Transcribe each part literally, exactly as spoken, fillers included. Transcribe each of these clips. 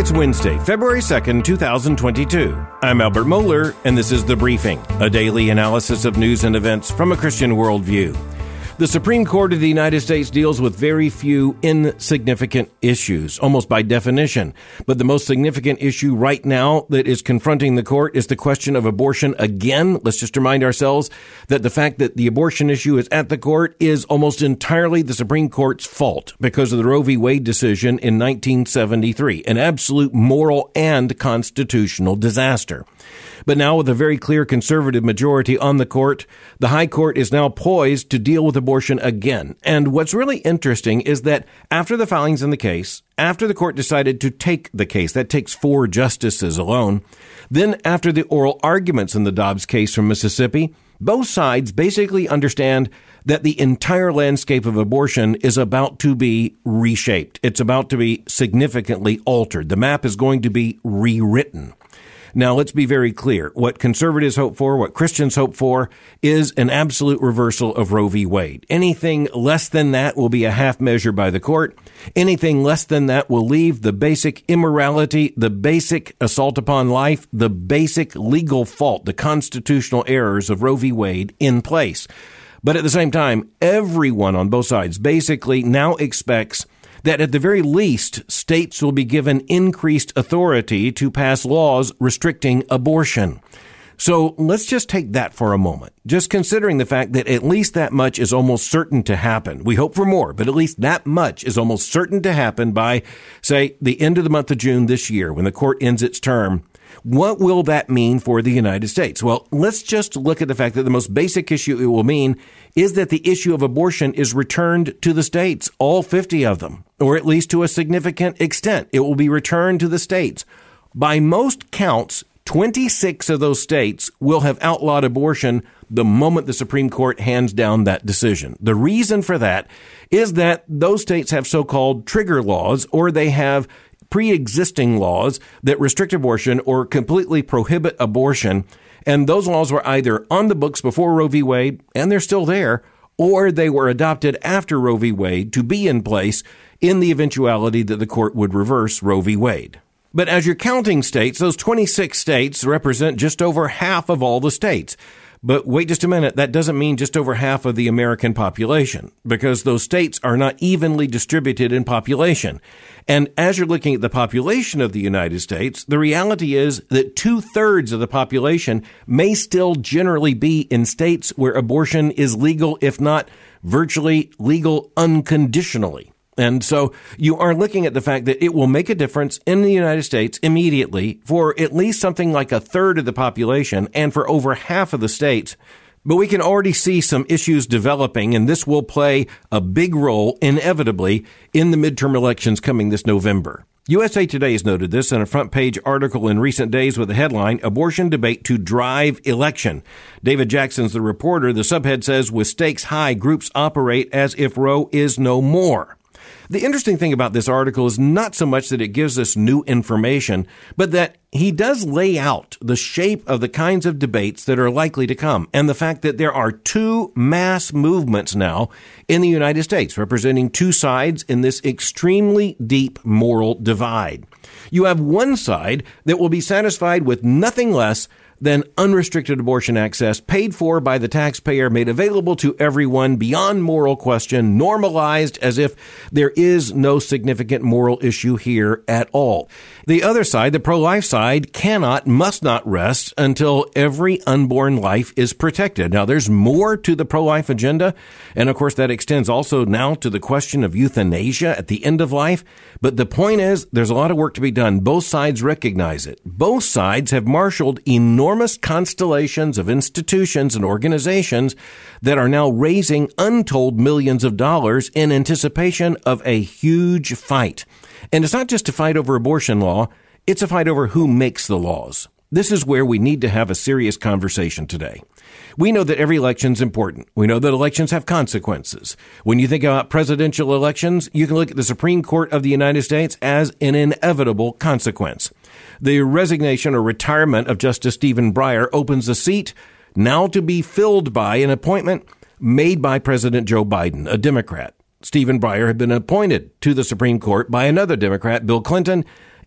It's Wednesday, February second, twenty twenty-two. I'm Albert Mohler, and this is The Briefing, a daily analysis of news and events from a Christian worldview. The Supreme Court of the United States deals with very few insignificant issues, almost by definition. But the most significant issue right now that is confronting the court is the question of abortion again. Let's just remind ourselves that the fact that the abortion issue is at the court is almost entirely the Supreme Court's fault because of the Roe v. Wade decision in nineteen seventy-three, an absolute moral and constitutional disaster. But now with a very clear conservative majority on the court, the high court is now poised to deal with abortion again. And what's really interesting is that after the filings in the case, after the court decided to take the case, that takes four justices alone, then after the oral arguments in the Dobbs case from Mississippi, both sides basically understand that the entire landscape of abortion is about to be reshaped. It's about to be significantly altered. The map is going to be rewritten. Now, let's be very clear. What conservatives hope for, what Christians hope for, is an absolute reversal of Roe v. Wade. Anything less than that will be a half measure by the court. Anything less than that will leave the basic immorality, the basic assault upon life, the basic legal fault, the constitutional errors of Roe v. Wade in place. But at the same time, everyone on both sides basically now expects that at the very least, states will be given increased authority to pass laws restricting abortion. So let's just take that for a moment. Just considering the fact that at least that much is almost certain to happen. We hope for more, but at least that much is almost certain to happen by, say, the end of the month of June this year when the court ends its term. What will that mean for the United States? Well, let's just look at the fact that the most basic issue it will mean is that the issue of abortion is returned to the states, all fifty of them, or at least to a significant extent. It will be returned to the states. By most counts, twenty-six of those states will have outlawed abortion the moment the Supreme Court hands down that decision. The reason for that is that those states have so-called trigger laws, or they have pre-existing laws that restrict abortion or completely prohibit abortion. And those laws were either on the books before Roe v. Wade, and they're still there, or they were adopted after Roe v. Wade to be in place in the eventuality that the court would reverse Roe v. Wade. But as you're counting states, those twenty-six states represent just over half of all the states. But wait just a minute, that doesn't mean just over half of the American population, because those states are not evenly distributed in population. And as you're looking at the population of the United States, the reality is that two-thirds of the population may still generally be in states where abortion is legal, if not virtually legal unconditionally. And so you are looking at the fact that it will make a difference in the United States immediately for at least something like a third of the population and for over half of the states. But we can already see some issues developing, and this will play a big role, inevitably, in the midterm elections coming this November. U S A Today has noted this in a front-page article in recent days with the headline, Abortion Debate to Drive Election. David Jackson's the reporter. The subhead says, with stakes high, groups operate as if Roe is no more. The interesting thing about this article is not so much that it gives us new information, but that he does lay out the shape of the kinds of debates that are likely to come, and the fact that there are two mass movements now in the United States, representing two sides in this extremely deep moral divide. You have one side that will be satisfied with nothing less than unrestricted abortion access paid for by the taxpayer, made available to everyone beyond moral question, normalized as if there is no significant moral issue here at all. The other side, the pro-life side, cannot, must not rest until every unborn life is protected. Now, there's more to the pro-life agenda, and of course that extends also now to the question of euthanasia at the end of life. But the point is, there's a lot of work to be done. Both sides recognize it. Both sides have marshaled enormous constellations of institutions and organizations that are now raising untold millions of dollars in anticipation of a huge fight. And it's not just a fight over abortion law, it's a fight over who makes the laws. This is where we need to have a serious conversation today. We know that every election is important. We know that elections have consequences. When you think about presidential elections, you can look at the Supreme Court of the United States as an inevitable consequence. The resignation or retirement of Justice Stephen Breyer opens a seat now to be filled by an appointment made by President Joe Biden, a Democrat. Stephen Breyer had been appointed to the Supreme Court by another Democrat, Bill Clinton,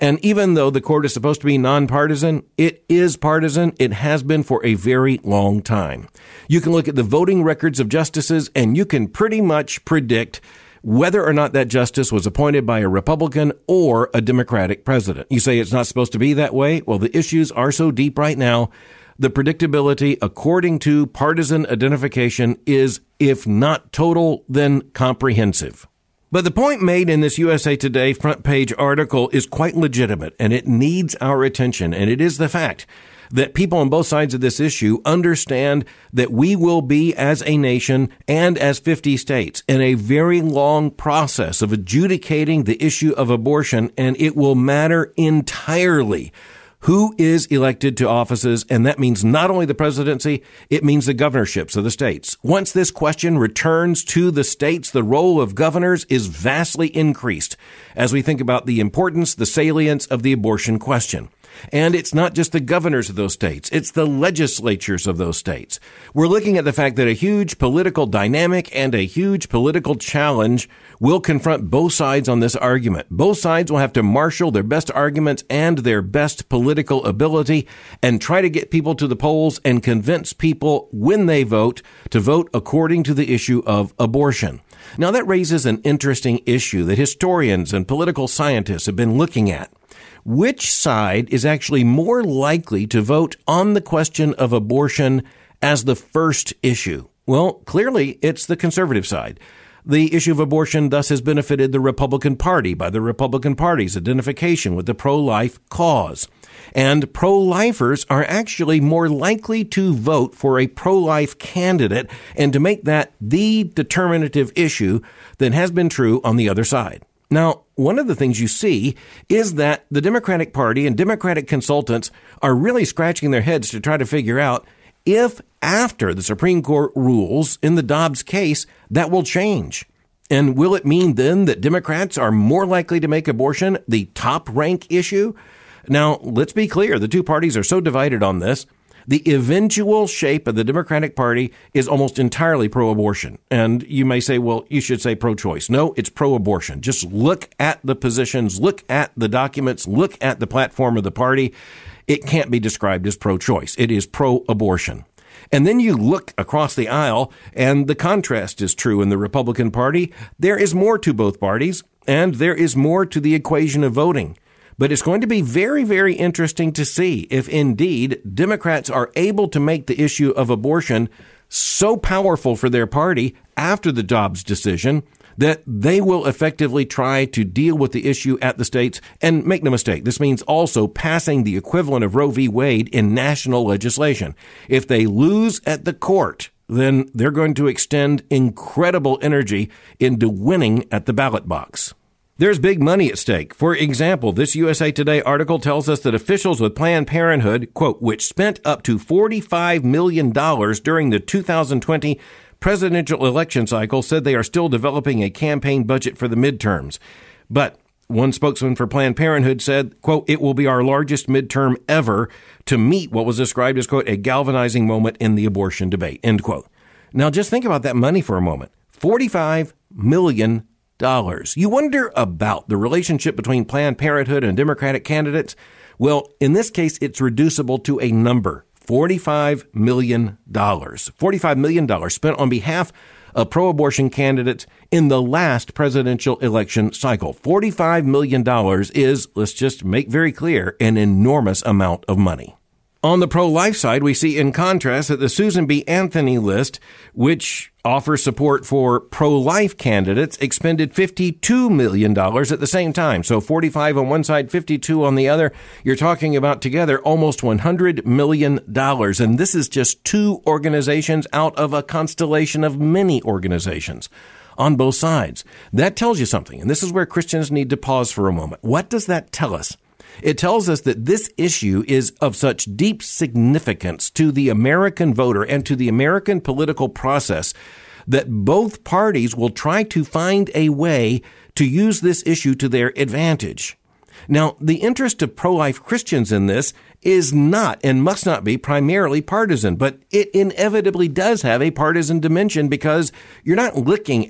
And even though the court is supposed to be nonpartisan, it is partisan. It has been for a very long time. You can look at the voting records of justices, and you can pretty much predict whether or not that justice was appointed by a Republican or a Democratic president. You say it's not supposed to be that way? Well, the issues are so deep right now. The predictability, according to partisan identification, is, if not total, then comprehensive. But the point made in this U S A Today front page article is quite legitimate, and it needs our attention. And it is the fact that people on both sides of this issue understand that we will be, as a nation and as fifty states, in a very long process of adjudicating the issue of abortion, and it will matter entirely who is elected to offices, and that means not only the presidency, it means the governorships of the states. Once this question returns to the states, the role of governors is vastly increased as we think about the importance, the salience of the abortion question. And it's not just the governors of those states, it's the legislatures of those states. We're looking at the fact that a huge political dynamic and a huge political challenge will confront both sides on this argument. Both sides will have to marshal their best arguments and their best political ability and try to get people to the polls and convince people when they vote to vote according to the issue of abortion. Now, that raises an interesting issue that historians and political scientists have been looking at. Which side is actually more likely to vote on the question of abortion as the first issue? Well, clearly it's the conservative side. The issue of abortion thus has benefited the Republican Party by the Republican Party's identification with the pro-life cause. And pro-lifers are actually more likely to vote for a pro-life candidate and to make that the determinative issue than has been true on the other side. Now, one of the things you see is that the Democratic Party and Democratic consultants are really scratching their heads to try to figure out if after the Supreme Court rules in the Dobbs case, that will change. And will it mean then that Democrats are more likely to make abortion the top rank issue? Now, let's be clear. The two parties are so divided on this. The eventual shape of the Democratic Party is almost entirely pro-abortion. And you may say, well, you should say pro-choice. No, it's pro-abortion. Just look at the positions, look at the documents, look at the platform of the party. It can't be described as pro-choice. It is pro-abortion. And then you look across the aisle, and the contrast is true in the Republican Party. There is more to both parties, and there is more to the equation of voting. But it's going to be very, very interesting to see if indeed Democrats are able to make the issue of abortion so powerful for their party after the Dobbs decision that they will effectively try to deal with the issue at the states. And make no mistake, this means also passing the equivalent of Roe v. Wade in national legislation. If they lose at the court, then they're going to extend incredible energy into winning at the ballot box. There's big money at stake. For example, this U S A Today article tells us that officials with Planned Parenthood, quote, which spent up to forty-five million dollars during the two thousand twenty presidential election cycle, said they are still developing a campaign budget for the midterms. But one spokesman for Planned Parenthood said, quote, it will be our largest midterm ever to meet what was described as, quote, a galvanizing moment in the abortion debate, end quote. Now, just think about that money for a moment. forty-five million dollars. Dollars. You wonder about the relationship between Planned Parenthood and Democratic candidates? Well, in this case, it's reducible to a number, forty-five million dollars. forty-five million dollars spent on behalf of pro-abortion candidates in the last presidential election cycle. forty-five million dollars is, let's just make very clear, an enormous amount of money. On the pro-life side, we see in contrast that the Susan B. Anthony list, which offers support for pro-life candidates, expended fifty-two million dollars at the same time. So forty-five on one side, fifty-two on the other. You're talking about together almost one hundred million dollars. And this is just two organizations out of a constellation of many organizations on both sides. That tells you something. And this is where Christians need to pause for a moment. What does that tell us? It tells us that this issue is of such deep significance to the American voter and to the American political process that both parties will try to find a way to use this issue to their advantage. Now, the interest of pro-life Christians in this is not and must not be primarily partisan, but it inevitably does have a partisan dimension because you're not looking at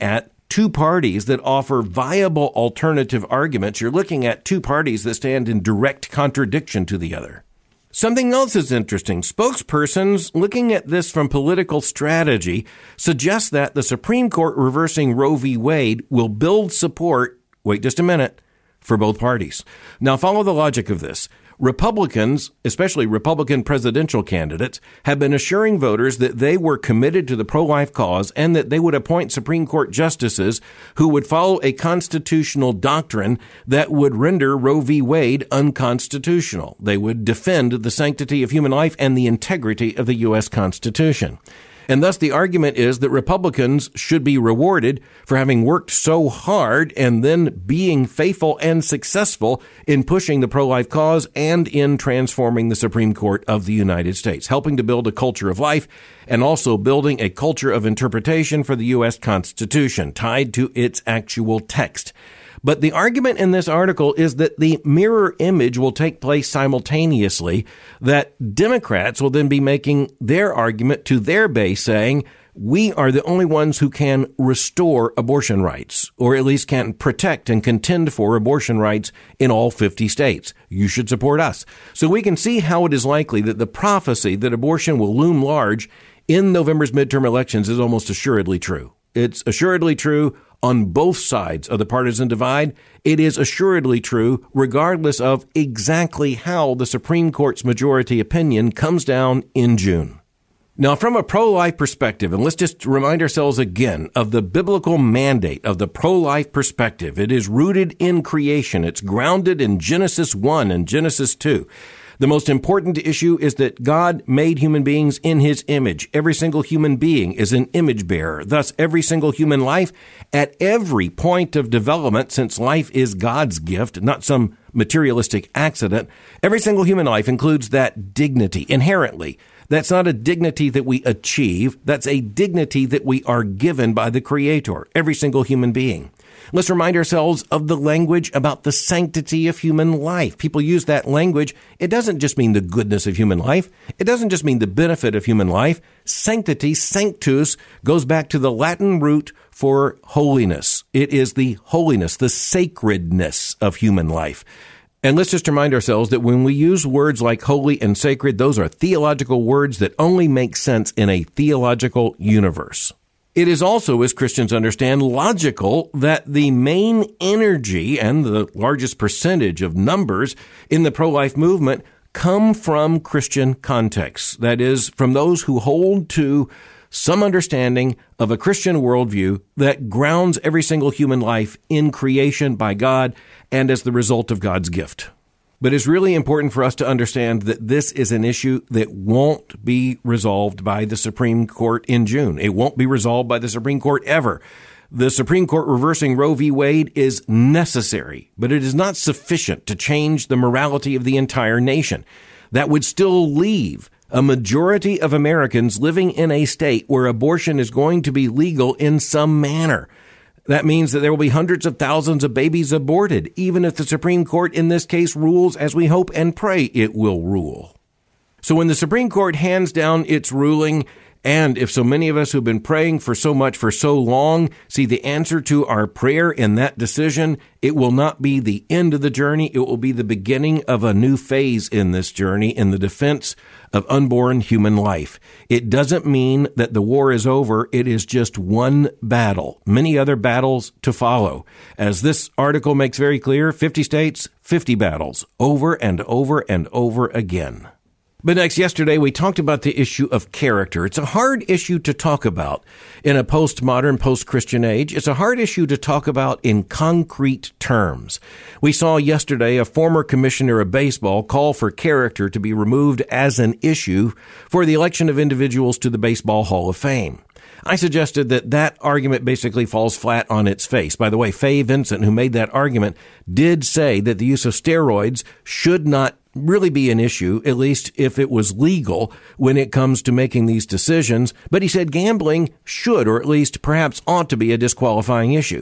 two parties that offer viable alternative arguments. You're looking at two parties that stand in direct contradiction to the other. Something else is interesting. Spokespersons looking at this from political strategy suggest that the Supreme Court reversing Roe v. Wade will build support, wait just a minute, for both parties. Now follow the logic of this. Republicans, especially Republican presidential candidates, have been assuring voters that they were committed to the pro-life cause and that they would appoint Supreme Court justices who would follow a constitutional doctrine that would render Roe v. Wade unconstitutional. They would defend the sanctity of human life and the integrity of the U S Constitution. And thus the argument is that Republicans should be rewarded for having worked so hard and then being faithful and successful in pushing the pro-life cause and in transforming the Supreme Court of the United States, helping to build a culture of life and also building a culture of interpretation for the U S Constitution tied to its actual text. But the argument in this article is that the mirror image will take place simultaneously, that Democrats will then be making their argument to their base saying, we are the only ones who can restore abortion rights, or at least can protect and contend for abortion rights in all fifty states. You should support us. So we can see how it is likely that the prophecy that abortion will loom large in November's midterm elections is almost assuredly true. It's assuredly true on both sides of the partisan divide. It is assuredly true regardless of exactly how the Supreme Court's majority opinion comes down in June. Now, from a pro-life perspective, and let's just remind ourselves again of the biblical mandate of the pro-life perspective. It is rooted in creation. It's grounded in Genesis one and Genesis two. The most important issue is that God made human beings in his image. Every single human being is an image bearer. Thus, every single human life at every point of development, since life is God's gift, not some materialistic accident, every single human life includes that dignity inherently. That's not a dignity that we achieve. That's a dignity that we are given by the Creator, every single human being. Let's remind ourselves of the language about the sanctity of human life. People use that language. It doesn't just mean the goodness of human life. It doesn't just mean the benefit of human life. Sanctity, sanctus, goes back to the Latin root for holiness. It is the holiness, the sacredness of human life. And let's just remind ourselves that when we use words like holy and sacred, those are theological words that only make sense in a theological universe. It is also, as Christians understand, logical that the main energy and the largest percentage of numbers in the pro-life movement come from Christian contexts. That is, from those who hold to some understanding of a Christian worldview that grounds every single human life in creation by God and as the result of God's gift. But it's really important for us to understand that this is an issue that won't be resolved by the Supreme Court in June. It won't be resolved by the Supreme Court ever. The Supreme Court reversing Roe v. Wade is necessary, but it is not sufficient to change the morality of the entire nation. That would still leave a majority of Americans living in a state where abortion is going to be legal in some manner. That means that there will be hundreds of thousands of babies aborted, even if the Supreme Court in this case rules as we hope and pray it will rule. So when the Supreme Court hands down its ruling, and if so many of us who've been praying for so much for so long see the answer to our prayer in that decision, it will not be the end of the journey. It will be the beginning of a new phase in this journey in the defense of unborn human life. It doesn't mean that the war is over. It is just one battle, many other battles to follow. As this article makes very clear, fifty states, fifty battles, over and over and over again. But next, yesterday, we talked about the issue of character. It's a hard issue to talk about in a postmodern, post-Christian age. It's a hard issue to talk about in concrete terms. We saw yesterday a former commissioner of baseball call for character to be removed as an issue for the election of individuals to the Baseball Hall of Fame. I suggested that that argument basically falls flat on its face. By the way, Fay Vincent, who made that argument, did say that the use of steroids should not really be an issue, at least if it was legal when it comes to making these decisions. But he said gambling should, or at least perhaps ought to be, a disqualifying issue.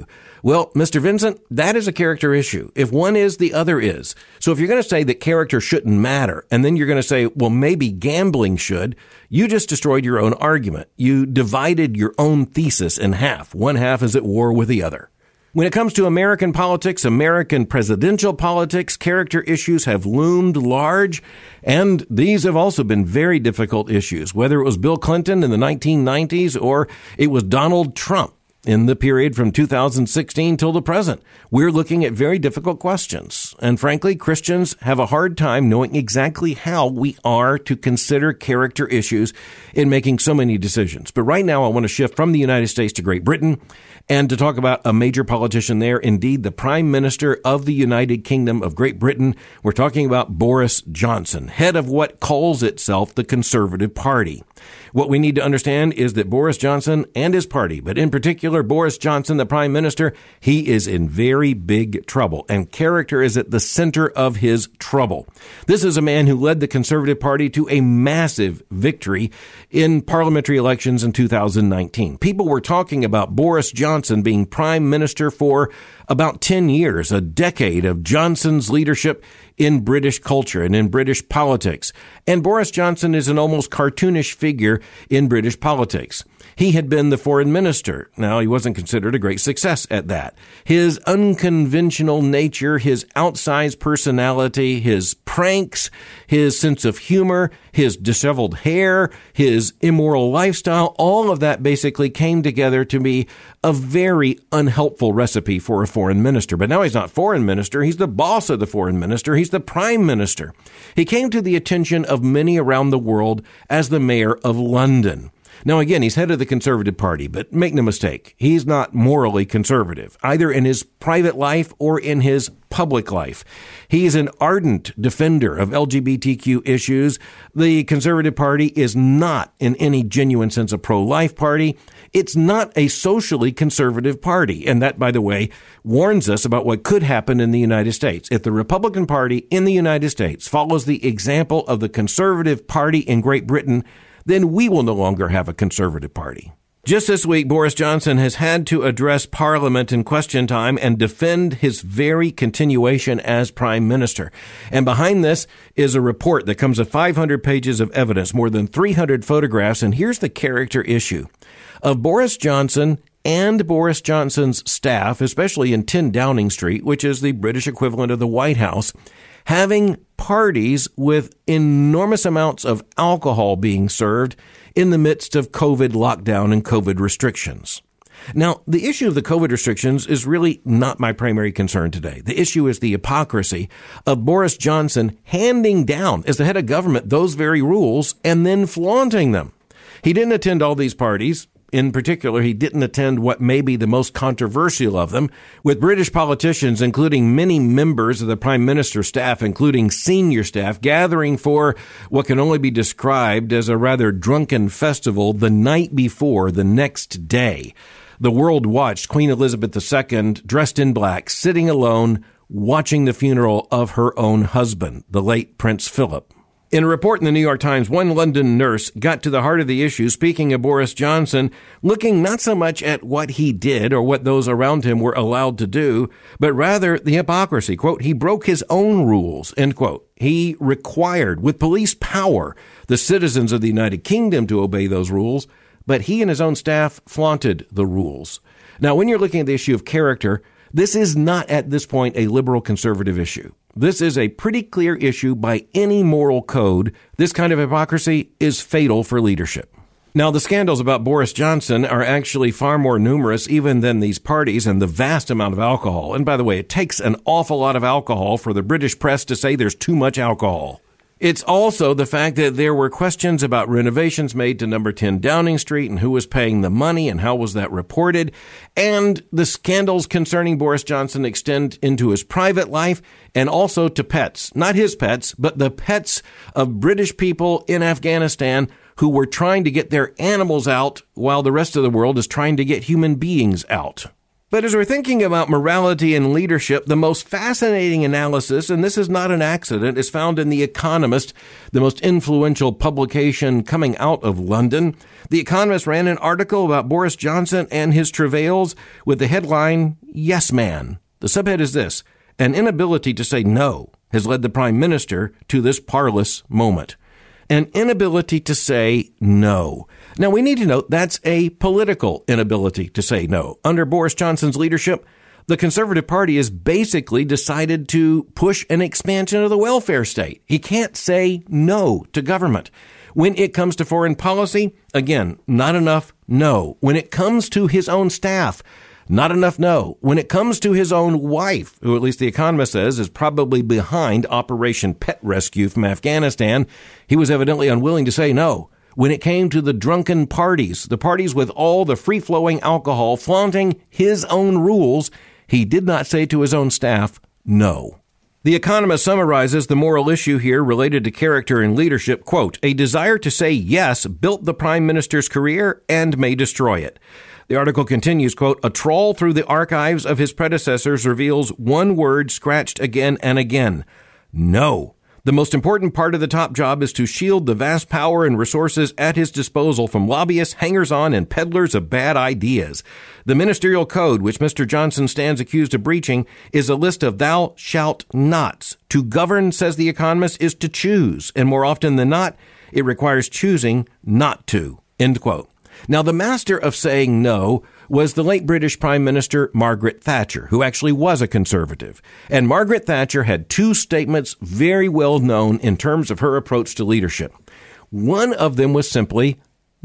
Well, Mister Vincent, that is a character issue. If one is, the other is. So if you're going to say that character shouldn't matter, and then you're going to say, well, maybe gambling should, you just destroyed your own argument. You divided your own thesis in half. One half is at war with the other. When it comes to American politics, American presidential politics, character issues have loomed large, and these have also been very difficult issues, whether it was Bill Clinton in the nineteen nineties or it was Donald Trump in the period from two thousand sixteen till the present. We're looking at very difficult questions. And frankly, Christians have a hard time knowing exactly how we are to consider character issues in making so many decisions. But right now, I want to shift from the United States to Great Britain and to talk about a major politician there, indeed, the Prime Minister of the United Kingdom of Great Britain. We're talking about Boris Johnson, head of what calls itself the Conservative Party. What we need to understand is that Boris Johnson and his party, but in particular Boris Johnson, the Prime Minister, he is in very big trouble, and character is at the center of his trouble. This is a man who led the Conservative Party to a massive victory in parliamentary elections in two thousand nineteen. People were talking about Boris Johnson being Prime Minister for about ten years, a decade of Johnson's leadership in British culture and in British politics. And Boris Johnson is an almost cartoonish figure in British politics. He had been the foreign minister. Now, he wasn't considered a great success at that. His unconventional nature, his outsized personality, his pranks, his sense of humor, his disheveled hair, his immoral lifestyle, all of that basically came together to be a very unhelpful recipe for a foreign minister. But now he's not foreign minister. He's the boss of the foreign minister. He's the prime minister. He came to the attention of many around the world as the mayor of London. Now, again, he's head of the Conservative Party, but make no mistake, he's not morally conservative, either in his private life or in his public life. He's an ardent defender of L G B T Q issues. The Conservative Party is not, in any genuine sense, a pro-life party. It's not a socially conservative party. And that, by the way, warns us about what could happen in the United States. If the Republican Party in the United States follows the example of the Conservative Party in Great Britain, then we will no longer have a conservative party. Just this week, Boris Johnson has had to address Parliament in question time and defend his very continuation as Prime Minister. And behind this is a report that comes with five hundred pages of evidence, more than three hundred photographs, and here's the character issue of Boris Johnson and Boris Johnson's staff, especially in ten Downing Street, which is the British equivalent of the White House, having parties with enormous amounts of alcohol being served in the midst of COVID lockdown and COVID restrictions. Now, the issue of the COVID restrictions is really not my primary concern today. The issue is the hypocrisy of Boris Johnson handing down, as the head of government, those very rules and then flaunting them. He didn't attend all these parties. In particular, he didn't attend what may be the most controversial of them, with British politicians, including many members of the Prime Minister's staff, including senior staff, gathering for what can only be described as a rather drunken festival the night before the next day. The world watched Queen Elizabeth the Second, dressed in black, sitting alone, watching the funeral of her own husband, the late Prince Philip. In a report in the New York Times, one London nurse got to the heart of the issue, speaking of Boris Johnson, looking not so much at what he did or what those around him were allowed to do, but rather the hypocrisy. Quote, he broke his own rules, end quote. He required, with police power, the citizens of the United Kingdom to obey those rules, but he and his own staff flaunted the rules. Now, when you're looking at the issue of character, this is not at this point a liberal conservative issue. This is a pretty clear issue by any moral code. This kind of hypocrisy is fatal for leadership. Now, the scandals about Boris Johnson are actually far more numerous even than these parties and the vast amount of alcohol. And by the way, it takes an awful lot of alcohol for the British press to say there's too much alcohol. It's also the fact that there were questions about renovations made to number ten Downing Street and who was paying the money and how was that reported. And the scandals concerning Boris Johnson extend into his private life and also to pets. Not his pets, but the pets of British people in Afghanistan who were trying to get their animals out while the rest of the world is trying to get human beings out. But as we're thinking about morality and leadership, the most fascinating analysis, and this is not an accident, is found in The Economist, the most influential publication coming out of London. The Economist ran an article about Boris Johnson and his travails with the headline, Yes Man. The subhead is this: an inability to say no has led the Prime Minister to this parlous moment. An inability to say no. Now, we need to note that's a political inability to say no. Under Boris Johnson's leadership, the Conservative Party has basically decided to push an expansion of the welfare state. He can't say no to government. When it comes to foreign policy, again, not enough no. When it comes to his own staff, not enough no. When it comes to his own wife, who at least The Economist says is probably behind Operation Pet Rescue from Afghanistan, he was evidently unwilling to say no. When it came to the drunken parties, the parties with all the free-flowing alcohol flaunting his own rules, he did not say to his own staff, no. The Economist summarizes the moral issue here related to character and leadership. Quote, a desire to say yes built the Prime Minister's career and may destroy it. The article continues, quote, a trawl through the archives of his predecessors reveals one word scratched again and again. No. The most important part of the top job is to shield the vast power and resources at his disposal from lobbyists, hangers-on, and peddlers of bad ideas. The ministerial code, which Mister Johnson stands accused of breaching, is a list of thou shalt nots. To govern, says The Economist, is to choose, and more often than not, it requires choosing not to. End quote. Now, the master of saying no was the late British Prime Minister Margaret Thatcher, who actually was a conservative. And Margaret Thatcher had two statements very well known in terms of her approach to leadership. One of them was simply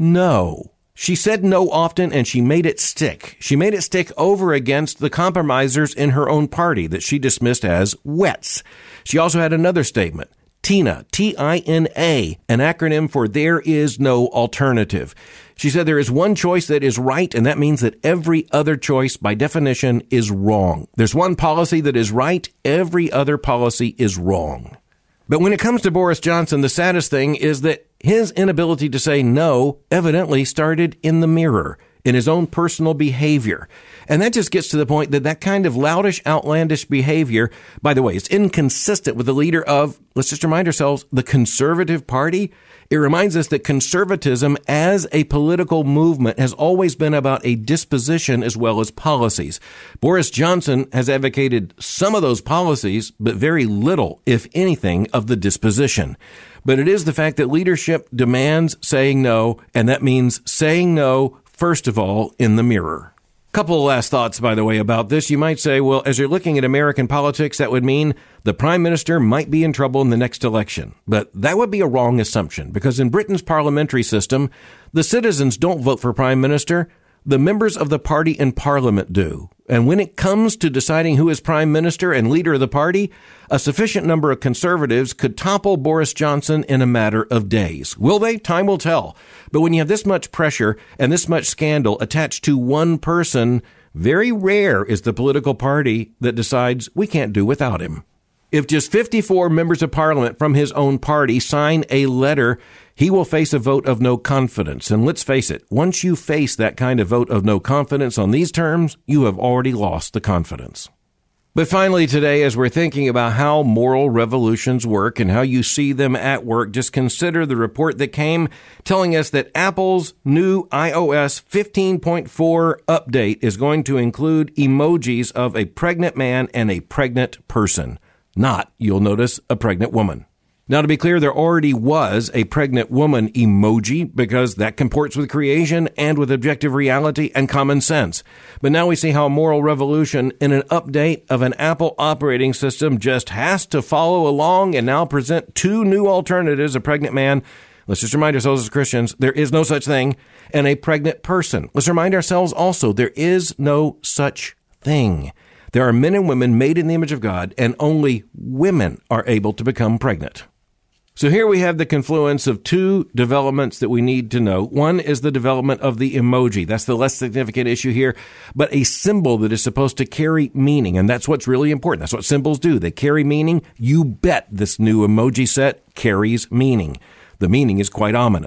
no. She said no often, and she made it stick. She made it stick over against the compromisers in her own party that she dismissed as wets. She also had another statement. TINA, T I N A, an acronym for There Is No Alternative. She said there is one choice that is right, and that means that every other choice, by definition, is wrong. There's one policy that is right, every other policy is wrong. But when it comes to Boris Johnson, the saddest thing is that his inability to say no evidently started in the mirror, in his own personal behavior. And that just gets to the point that that kind of loudish, outlandish behavior, by the way, is inconsistent with the leader of, let's just remind ourselves, the Conservative Party. It reminds us that conservatism as a political movement has always been about a disposition as well as policies. Boris Johnson has advocated some of those policies, but very little, if anything, of the disposition. But it is the fact that leadership demands saying no, and that means saying no, first of all, in the mirror. Couple of last thoughts, by the way, about this. You might say, well, as you're looking at American politics, that would mean the prime minister might be in trouble in the next election. But that would be a wrong assumption, because in Britain's parliamentary system, the citizens don't vote for prime minister. The members of the party in parliament do. And when it comes to deciding who is prime minister and leader of the party, a sufficient number of conservatives could topple Boris Johnson in a matter of days. Will they? Time will tell. But when you have this much pressure and this much scandal attached to one person, very rare is the political party that decides we can't do without him. If just fifty-four members of parliament from his own party sign a letter, he will face a vote of no confidence. And let's face it, once you face that kind of vote of no confidence on these terms, you have already lost the confidence. But finally today, as we're thinking about how moral revolutions work and how you see them at work, just consider the report that came telling us that Apple's new i O S fifteen point four update is going to include emojis of a pregnant man and a pregnant person. Not, you'll notice, a pregnant woman. Now, to be clear, there already was a pregnant woman emoji because that comports with creation and with objective reality and common sense. But now we see how a moral revolution in an update of an Apple operating system just has to follow along and now present two new alternatives, a pregnant man. Let's just remind ourselves as Christians, there is no such thing, and a pregnant person. Let's remind ourselves also, there is no such thing. There are men and women made in the image of God, and only women are able to become pregnant. So here we have the confluence of two developments that we need to know. One is the development of the emoji. That's the less significant issue here, but a symbol that is supposed to carry meaning. And that's what's really important. That's what symbols do. They carry meaning. You bet this new emoji set carries meaning. The meaning is quite ominous.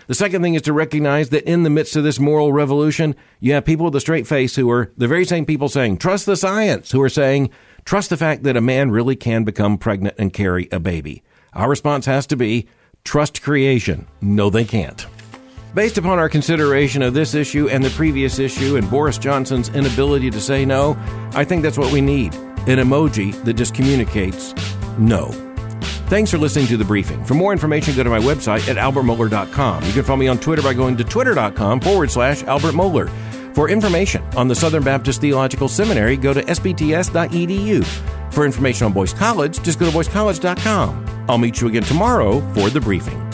The second thing is to recognize that in the midst of this moral revolution, you have people with a straight face who are the very same people saying, trust the science, who are saying, trust the fact that a man really can become pregnant and carry a baby. Our response has to be, trust creation. No, they can't. Based upon our consideration of this issue and the previous issue and Boris Johnson's inability to say no, I think that's what we need. An emoji that just communicates no. Thanks for listening to The Briefing. For more information, go to my website at albert mohler dot com. You can follow me on Twitter by going to twitter.com forward slash Albert Mohler. For information on the Southern Baptist Theological Seminary, go to s b t s dot e d u. For information on Boyce College, just go to boyce college dot com. I'll meet you again tomorrow for The Briefing.